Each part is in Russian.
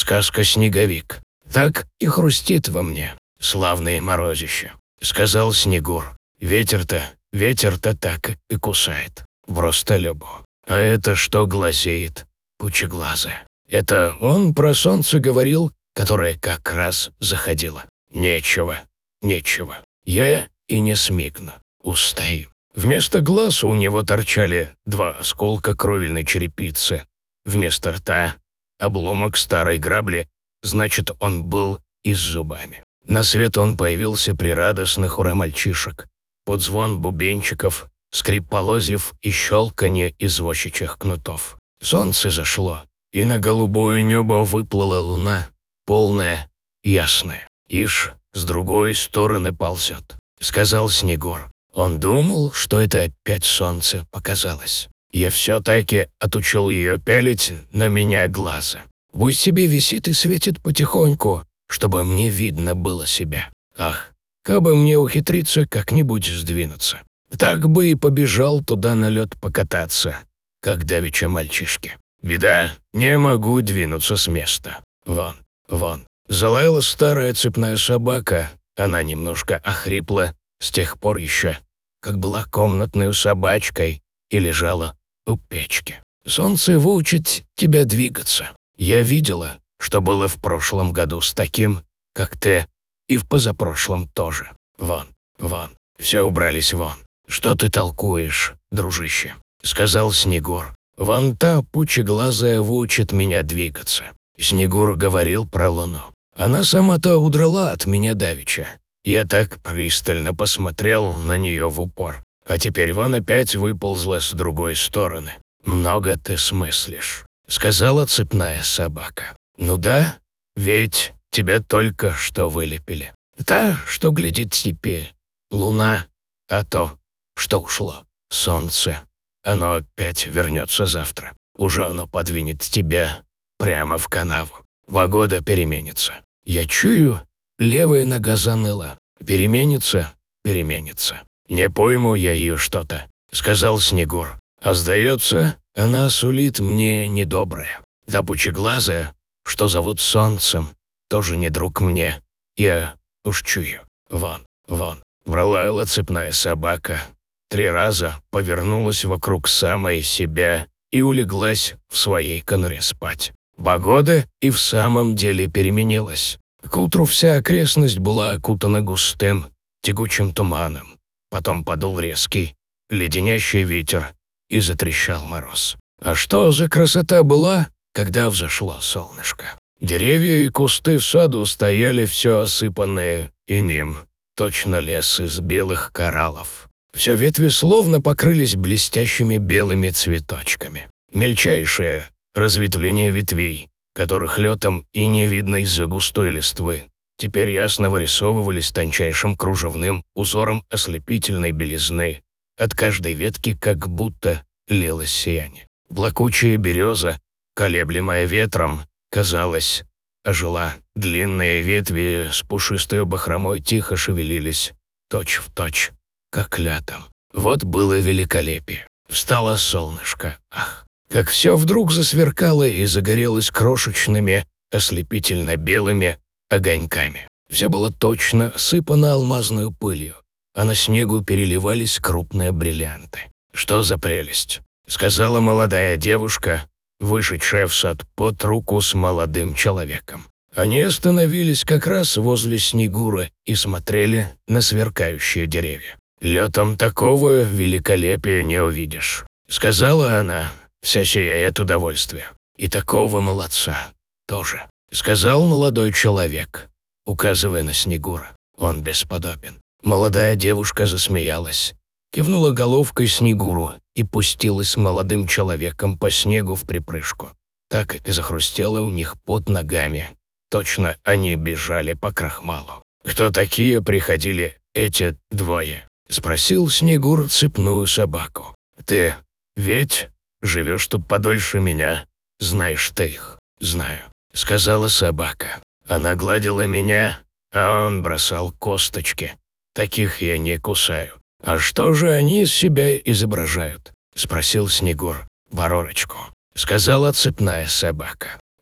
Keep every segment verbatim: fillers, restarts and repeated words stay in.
сказка «Снеговик». Так и хрустит во мне славное морозище, сказал Снегур. Ветер-то, ветер-то так и кусает, просто любу. А это что глазеет, пучеглазая? Это он про солнце говорил, которое как раз заходило. Нечего, нечего. Я и не смигну, устаю. Вместо глаз у него торчали два осколка кровельной черепицы. Вместо рта — обломок старой грабли, значит, он был и с зубами. На свет он появился при радостных ура мальчишек. Под звон бубенчиков, скрип полозьев и щелканье извозчичьих кнутов. Солнце зашло, и на голубое небо выплыла луна, полная, ясная. «Ишь, с другой стороны ползет», — сказал Снегур. Он думал, что это опять солнце показалось. Я все-таки отучил ее пялить на меня глаза. Пусть себе висит и светит потихоньку, чтобы мне видно было себя. Ах, кабы мне ухитриться как-нибудь сдвинуться. Так бы и побежал туда на лед покататься, как давеча мальчишки. Беда, не могу двинуться с места. Вон, вон. Залаяла старая цепная собака. Она немножко охрипла с тех пор еще, как была комнатной собачкой и лежала у печки. Солнце выучит тебя двигаться. Я видела, что было в прошлом году с таким, как ты, и в позапрошлом тоже. Вон, вон, все убрались вон. Что ты толкуешь, дружище? Сказал Снегур. Вон та пучеглазая выучит меня двигаться. Снегур говорил про луну. Она сама-то удрала от меня давеча. Я так пристально посмотрел на нее в упор. А теперь вон опять выползла с другой стороны. Много ты смыслишь, сказала цепная собака. Ну да, ведь тебя только что вылепили. Та, что глядит теперь, луна, а то, что ушло, солнце. Оно опять вернется завтра. Уже оно подвинет тебя прямо в канаву. Погода переменится. Я чую, левая нога заныла. Переменится, переменится. Не пойму я ее что-то, сказал Снегур. А сдается, она сулит мне недоброе. Да пучеглазая, что зовут солнцем, тоже не друг мне. Я уж чую. Вон, вон. Пролаяла цепная собака. Три раза повернулась вокруг самой себя и улеглась в своей конуре спать. Погода и в самом деле переменилась. К утру вся окрестность была окутана густым, тягучим туманом. Потом подул резкий, леденящий ветер и затрещал мороз. А что за красота была, когда взошло солнышко? Деревья и кусты в саду стояли все осыпанные инеем, точно лес из белых кораллов. Все ветви словно покрылись блестящими белыми цветочками. Мельчайшее разветвление ветвей, которых летом и не видно из-за густой листвы, теперь ясно вырисовывались тончайшим кружевным узором ослепительной белизны. От каждой ветки как будто лилось сияние. Плакучая береза, колеблемая ветром, казалось, ожила. Длинные ветви с пушистой бахромой тихо шевелились, точь в точь, как летом. Вот было великолепие. Встало солнышко. Ах, как все вдруг засверкало и загорелось крошечными, ослепительно-белыми огоньками. Все было точно сыпано алмазной пылью, а на снегу переливались крупные бриллианты. «Что за прелесть!» — сказала молодая девушка, вышедшая в сад под руку с молодым человеком. Они остановились как раз возле Снегура и смотрели на сверкающие деревья. «Летом такого великолепия не увидишь», — сказала она, вся сияя от удовольствия. «И такого молодца тоже», — сказал молодой человек, указывая на Снегура. «Он бесподобен». Молодая девушка засмеялась, кивнула головкой Снегуру и пустилась с молодым человеком по снегу вприпрыжку. Так и захрустело у них под ногами. Точно они бежали по крахмалу. «Кто такие приходили эти двое?» — спросил Снегур цепную собаку. «Ты ведь живешь тут подольше меня. Знаешь ты их?» «Знаю», — сказала собака. Она гладила меня, а он бросал косточки. Таких я не кусаю. «А что же они из себя изображают?» — спросил Снегур. «Баророчку», — сказала цепная собака.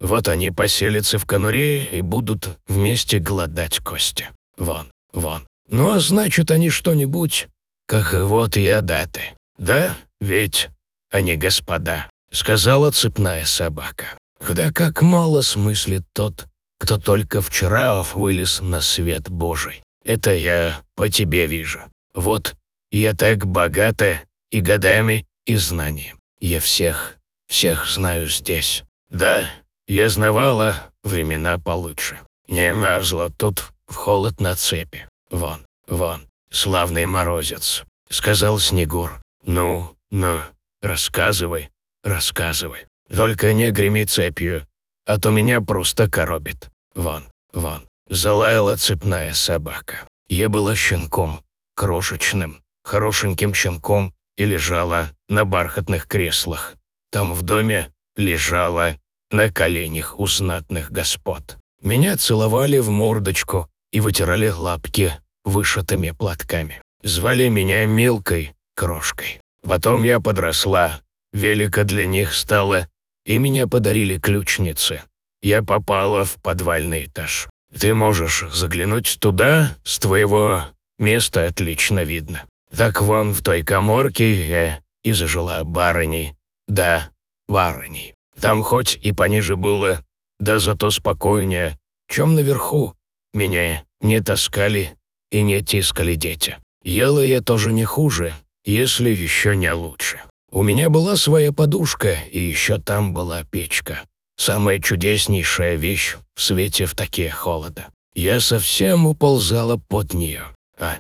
Вот они поселятся в конуре и будут вместе глодать кости. Вон, вон. Ну а значит, они что-нибудь, как вот я даты. Да, ведь они господа, сказала цепная собака. Да как мало смыслит тот, кто только вчера вылез на свет Божий. Это я по тебе вижу. Вот я так богата и годами, и знанием. Я всех, всех знаю здесь. Да, я знавала времена получше. Не мерзла тут в холод на цепи. Вон, вон, славный морозец, сказал Снегур. Ну, ну, рассказывай, рассказывай. Только не греми цепью, а то меня просто коробит. Вон, вон, залаяла цепная собака. Я была щенком, крошечным, хорошеньким щенком и лежала на бархатных креслах. Там в доме лежала на коленях у знатных господ. Меня целовали в мордочку и вытирали лапки вышитыми платками. Звали меня Милкой, крошкой. Потом я подросла, велика для них стала, и меня подарили ключницы. Я попала в подвальный этаж. Ты можешь заглянуть туда, с твоего места отлично видно. Так вон в той каморке я и зажила барыней. Да, барыней. Там хоть и пониже было, да зато спокойнее, чем наверху. Меня не таскали и не тискали дети. Ела я тоже не хуже, если еще не лучше. У меня была своя подушка, и еще там была печка. Самая чудеснейшая вещь в свете в такие холода. Я совсем уползала под нее. А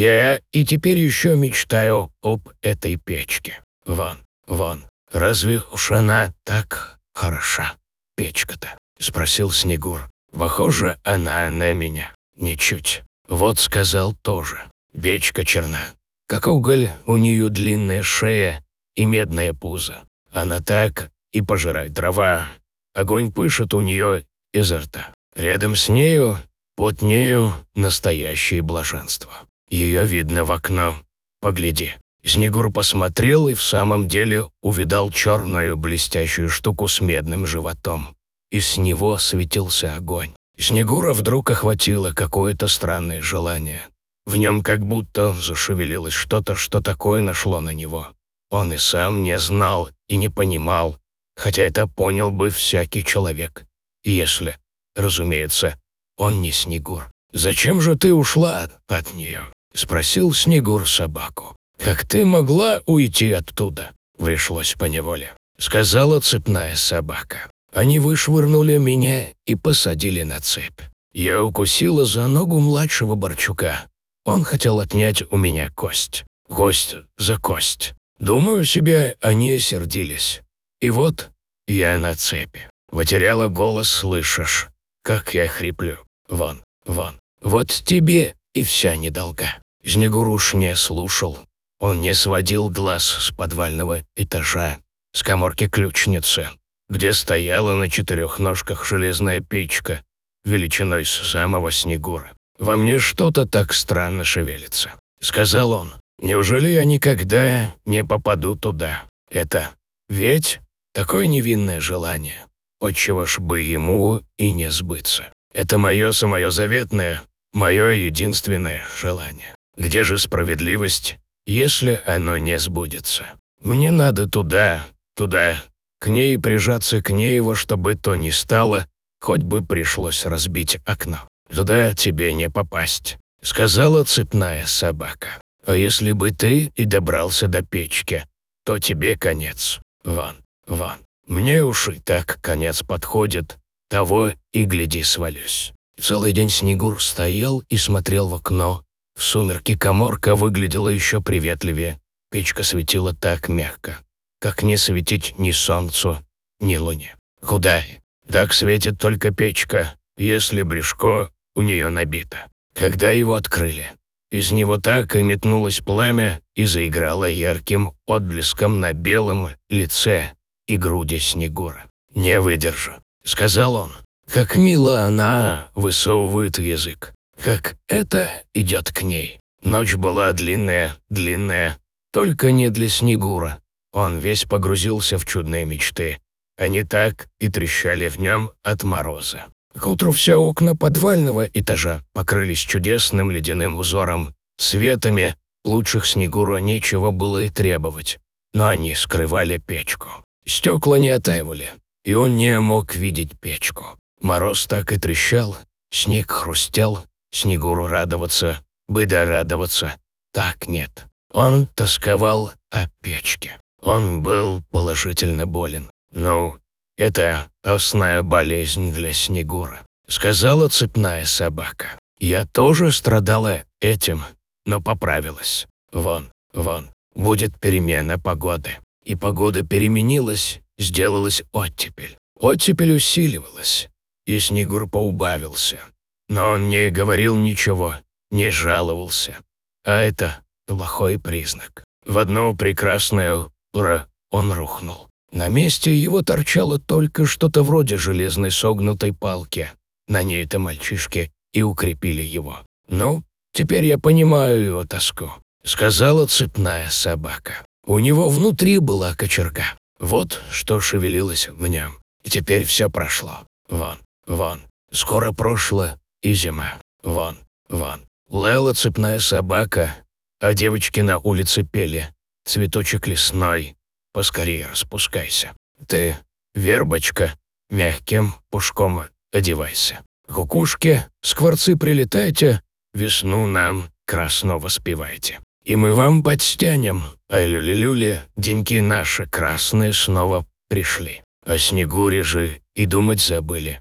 я и теперь еще мечтаю об этой печке. Вон, вон, разве уж она так хороша, печка-то? Спросил Снегур. Похоже, она на меня. Ничуть. Вот сказал тоже. Печка черна. Как уголь, у нее длинная шея и медное пузо. Она так и пожирает дрова. Огонь пышет у нее изо рта. Рядом с нею, под нею, настоящее блаженство. Ее видно в окно. Погляди. Снегур посмотрел и в самом деле увидал черную блестящую штуку с медным животом. И с него светился огонь. Снегура вдруг охватило какое-то странное желание. В нем как будто зашевелилось что-то, что такое нашло на него. Он и сам не знал и не понимал, хотя это понял бы всякий человек, если, разумеется, он не Снегур. «Зачем же ты ушла от нее?» — спросил Снегур собаку. «Как ты могла уйти оттуда?» «Пришлось поневоле», — сказала цепная собака. «Они вышвырнули меня и посадили на цепь. Я укусила за ногу младшего Борчука. Он хотел отнять у меня кость. Кость за кость. Думаю себе, они сердились. И вот я на цепи. Потеряла голос, слышишь, как я хриплю. Вон, вон. Вот тебе и вся недолга». Снегур уж не слушал. Он не сводил глаз с подвального этажа, с каморки ключницы, где стояла на четырех ножках железная печка, величиной с самого Снегура. «Во мне что-то так странно шевелится», — сказал он. «Неужели я никогда не попаду туда? Это ведь такое невинное желание. Отчего ж бы ему и не сбыться? Это мое самое заветное, мое единственное желание. Где же справедливость, если оно не сбудется? Мне надо туда, туда, к ней прижаться к ней во что бы то ни стало, хоть бы пришлось разбить окно. Туда тебе не попасть», — сказала цепная собака. «А если бы ты и добрался до печки, то тебе конец. Вон, вон. Мне уж и так конец подходит, того и гляди свалюсь». Целый день Снегур стоял и смотрел в окно. В сумерки каморка выглядела еще приветливее. Печка светила так мягко, как не светить ни солнцу, ни луне. Куда? Так светит только печка, если брюшко у нее набито. Когда его открыли, из него так и метнулось пламя и заиграло ярким отблеском на белом лице и груди Снегура. «Не выдержу», — сказал он. «Как мило она высовывает язык. Как это идет к ней». Ночь была длинная, длинная, только не для Снегура. Он весь погрузился в чудные мечты. Они так и трещали в нем от мороза. К утру все окна подвального этажа покрылись чудесным ледяным узором. Светами лучших Снегуру нечего было и требовать. Но они скрывали печку. Стекла не оттаивали, и он не мог видеть печку. Мороз так и трещал, снег хрустел. Снегуру радоваться, бы да радоваться. Так нет. Он тосковал о печке. Он был положительно болен. «Ну, это осная болезнь для Снегура», — сказала цепная собака. «Я тоже страдала этим, но поправилась. Вон, вон, будет перемена погоды». И погода переменилась, сделалась оттепель. Оттепель усиливалась, и Снегур поубавился. Но он не говорил ничего, не жаловался. А это плохой признак. В одно прекрасное утро он рухнул. На месте его торчало только что-то вроде железной согнутой палки. На ней-то мальчишки и укрепили его. «Ну, теперь я понимаю его тоску», — сказала цепная собака. У него внутри была кочерга. Вот что шевелилось в нем. И теперь все прошло. Вон, вон, скоро прошло и зима. Вон, вон. Лаяла цепная собака, а девочки на улице пели: «Цветочек лесной, поскорее распускайся. Ты, вербочка, мягким пушком одевайся. Кукушки, скворцы прилетайте, весну нам красно воспевайте. И мы вам подстянем, а люли-люли, деньки наши красные снова пришли. О Снегуре же и думать забыли.